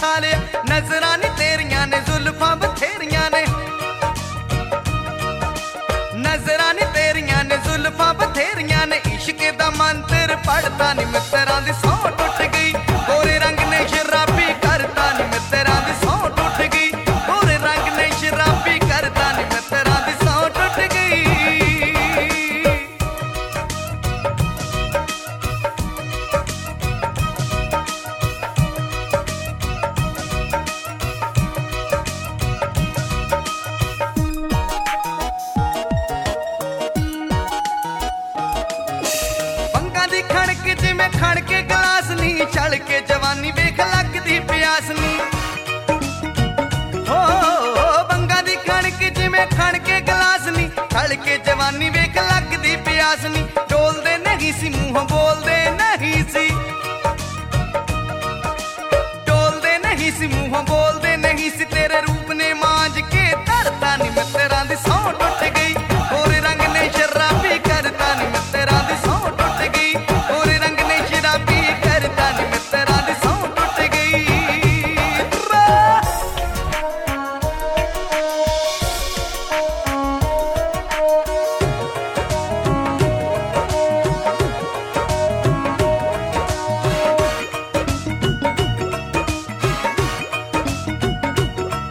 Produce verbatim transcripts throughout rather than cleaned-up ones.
खा लिया। नजरां नी तेरियां ने जुल्फां बथेरियां ने, नजरां नी तेरियां ने जुल्फां बथेरियां ने। इश्क दा मंत्र पढ़ता नी मित्तरां दी सौं टुट गई। गोरे रंग ने शराबी करता नी मित्तरां दी सौं टुट गई। गोरे रंग ने शराबी करता नी मित्तरां दी सौं टुट गई। खड़क जिमें खड़के गलास नी, चल के जवानी वेख लगदी प्यास नी। हो बंगा दी खड़क जिमें खड़के गलास नी, चल के जवानी वेख लगदी प्यास नी। डोलदे नहीं सी मुंह बोलदे नहीं सी, डोलदे नहीं सी मुंह बोलदे नहीं सी। तेरे रूप ने मांझ के धरता नी मित्तरां दी सौं टुट गई। गोरे रंग ने शराबी करता नी मित्तरां दी सौं टुट गई। गोरे रंग ने शराबी करता नी मित्तरां दी सौं टुट गई।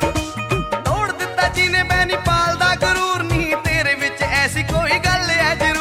तोड़ दिता जिने मैं नी पालदा गरूर नी, तेरे विच ऐसी कोई गल है